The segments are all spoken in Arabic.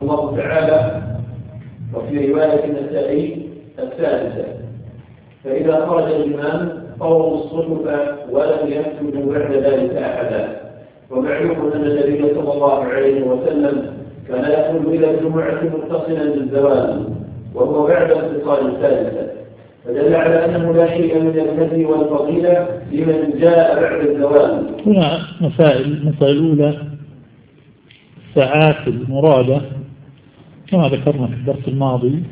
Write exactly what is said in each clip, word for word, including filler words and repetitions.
الله تعالى. وفي رواية النسائي الثالثة: فإذا خرج الإمام طووا الصحف ولم يكتبوا بعد ذلك أحدا. ومعلوم أن النبي صلى الله عليه وسلم كان يخرج إلى الجمعة متصلا بالزوال وهو بعد انفصال الثالثة، فدل على أنه لا شيء من الهدي والفضيلة لمن جاء بعد الزوال. هنا مسائل. المسألة الأولى الساعات المرادة كما ذكرنا في الدرس الماضي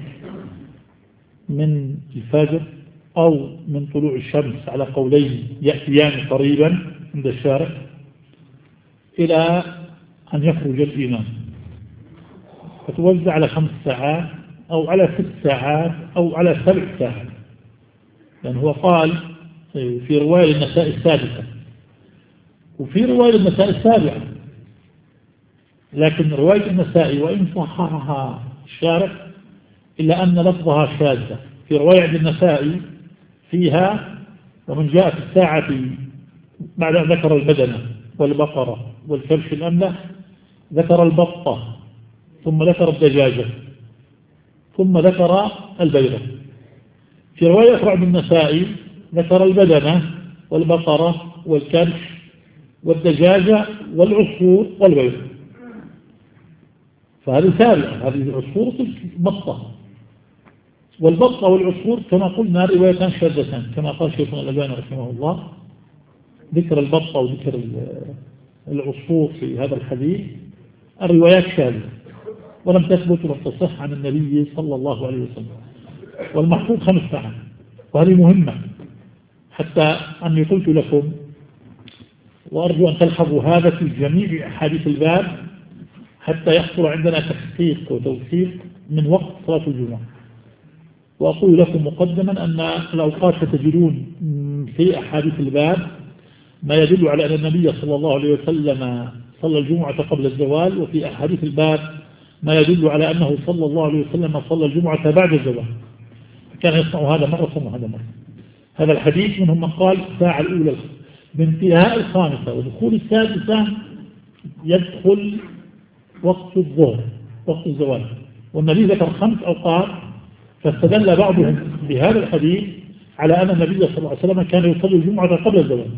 من الفجر أو من طلوع الشمس على قولين يأتيان قريبا عند الشارع إلى أن يخرج الإمام، فتوزع على خمس ساعات أو على ست ساعات أو على سبع ساعات، لأنه هو قال في رواية النساء السادسة وفي رواية النساء السابعة، لكن رواية النساء وإن صححها الشارع إلا أن لفظها شاذة. في رواية عند النساء فيها: ومن جاء في الساعة بعد أن ذكر البدنة والبقرة والكبش الأملح ذكر البطة ثم ذكر الدجاجة ثم ذكر البيضة. في رواية أخرى عند النساء ذكر البدنة والبقرة والكبش والدجاجة والعصفور والبيض، فهذه سابعة. هذه العصفور البطة والبطة والعصفور كما قلنا روايتان شاذتان، كما قال شيخنا الألباني رحمه الله: ذكر البطة وذكر العصفور في هذا الحديث الروايات شاذة ولم تثبت ولم تصح عن النبي صلى الله عليه وسلم. والمحفوظ خمس ساعات، وهذه مهمة حتى أني قلت لكم وأرجو أن تلحظوا هذا في جميع أحاديث الباب حتى يحصل عندنا تحقيق وتوثيق من وقت صلاة الجمعة. وأقول لكم مقدما أن الأوقات ستجدون في أحاديث الباب ما يدل على أن النبي صلى الله عليه وسلم صلى الجمعة قبل الزوال، وفي أحاديث الباب ما يدل على أنه صلى الله عليه وسلم صلى الجمعة بعد الزوال، كان يصنع هذا مرة وهذا مرة. هذا الحديث منهم من قال الساعة الأولى بانتهاء الخامسة ودخول السادسة يدخل وقت الظهر وقت الزوال، والنبي ذكر خمس أوقات، فاستدل بعضهم بهذا الحديث على أن النبي صلى الله عليه وسلم كان يصلي الجمعة قبل الزوال.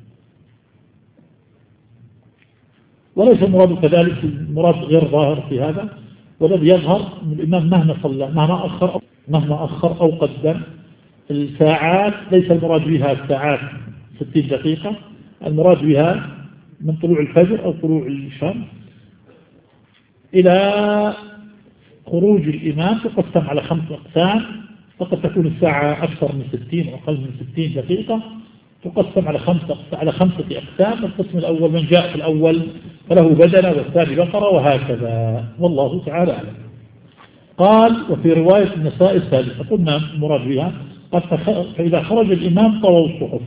وليس المراد كذلك، المراد غير ظاهر في هذا، والذي يظهر من الإمام مهما صلى مهما أخر مهما أخر أو قدم الساعات ليس المراد بها الساعات ستين دقيقة، المراد بها من طلوع الفجر أو طلوع الشمس إلى خروج الإمام تقسم على خمس أقسام، فقد تكون الساعة أكثر من ستين أو أقل من ستين دقيقة، تقسم على خمسة على خمسة أقسام. القسم الأول من جاء في الأول فله بدنة والثاني بقرة وهكذا، والله تعالى أعلم. قال: وفي رواية النساء الثالثة قلنا المراد بها قد فإذا خرج الإمام طووا الصحف.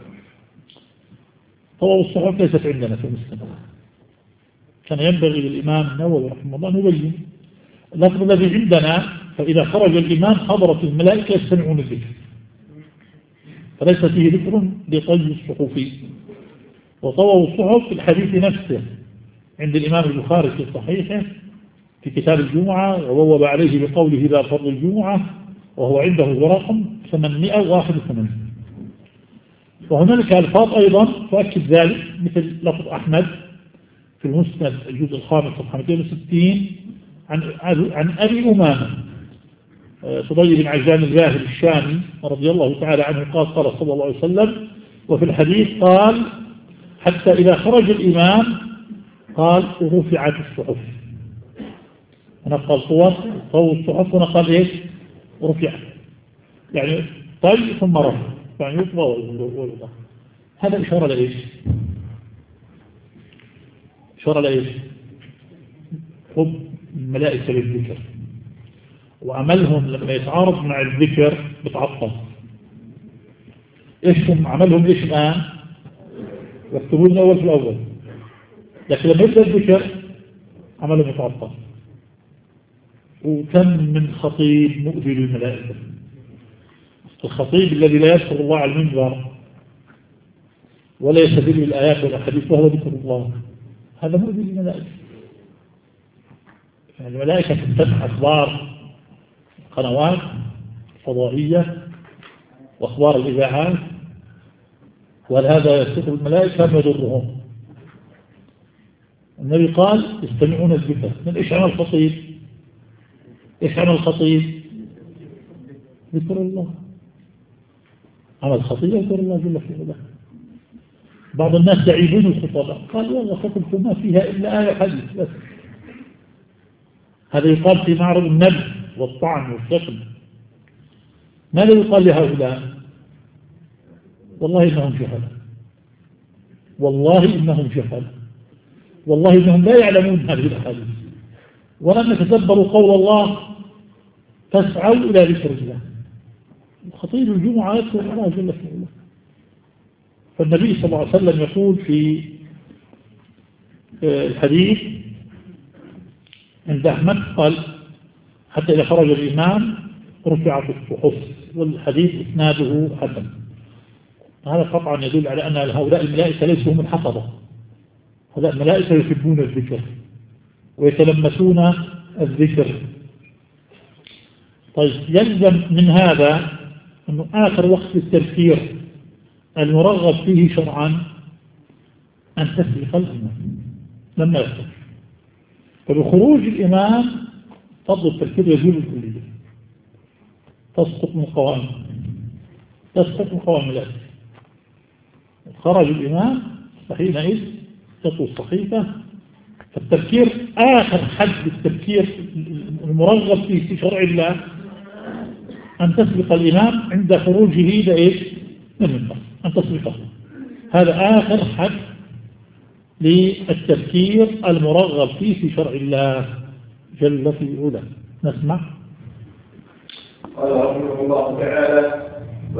طووا الصحف ليست عندنا في المسلم، كان ينبغي للإمام النووي رحمه الله أن يبين. اللفظ الذي عندنا فإذا خرج الإمام حضرت الملائكة يستمعون الذكر، فليس فيه ذكر لطي الصحف. وطووا الصحف في الحديث نفسه عند الإمام البخاري في صحيحه في كتاب الجمعة، ووضع عليه بقوله لا فضل الجمعة، وهو عنده رقم ثمانمائة وواحد وثمانين. وهنالك ألفاظ أيضا تؤكد ذلك، مثل لفظ أحمد في المسند الجزء الخامس صفحة مئتين وستين عن عن أبي أمامة فضيل بن عجلان الباهلي الشامي رضي الله تعالى عنه قال: قال صلى الله عليه وسلم، وفي الحديث قال: حتى إذا خرج الإمام قال رفعت الصحف. هنا قال طوى طوى الصحف، هنا قال إيش؟ رفعت، يعني طي ثم رفع، يعني يطوى ويوضع. هذا إشارة لإيش؟ إشارة لإيش؟ حب الملائكة للذكر، وعملهم لما يتعارض مع الذكر بتعطل. إيش هم عملهم إيش الآن؟ يكتبون الأول في الأول، لكن لما يبدأ الذكر عملهم يتعطل. وكم من خطيب مؤذي للملائكة. الخطيب الذي لا يذكر الله على المنبر ولا يستدل بالآيات والأحاديث وهو ذكر الله، هذا مؤذي للملائكة. يعني الملائكة تتبع أخبار قنوات فضائية وأخبار الإذاعات، ولهذا يستطيع الملائكة ما يضرهم. النبي قال يستمعون الذكر. من إيش عمل الخطيب؟ إيش عمل الخطيب؟ ذكر الله. عمل الخطيب ذكر الله جل في علاه. بعض الناس يعيبون الخطباء، قال والله خطبت ما فيها إلا آية حديث بس. هذا يقال في معرض النبي والطعن والشتم. ماذا يقال لهؤلاء؟ والله إنهم جهلة، والله إنهم جهلة، والله إنهم لا يعلمون هذه الأحاديث، ولم يتدبروا قول الله فاسعوا إلى ذكر الله. خطيب الجمعة يذكر الله جل في علاه. فالنبي صلى الله عليه وسلم يقول في الحديث عند أحمد قال حتى إذا خرج الإمام رفعت الصحف، والحديث إسناده حسن. هذا قطعا يدل على أن هؤلاء الملائكة ليسوا هم الحفظة. هؤلاء الملائكة يحبون الذكر ويتلمسون الذكر. طيب يلزم من هذا أنه آخر وقت التذكير المرغب فيه شرعا أن تسبق الإمام لما يخرج. فبخروج الإمام فضل التذكير يزول الكلية، تسقط من قوائم تسقط من قوائم الأجل. خرج الإمام فحينئذ تطوي الصحيفة. فالتذكير آخر حد التذكير المرغب فيه في شرع الله أن تسبق الإمام عند خروجه لإيش؟ من المنبر، أن تسبقه. هذا آخر حد للتذكير المرغب فيه في شرع الله جل في علاه. نسمع. قال رحمه الله تعالى: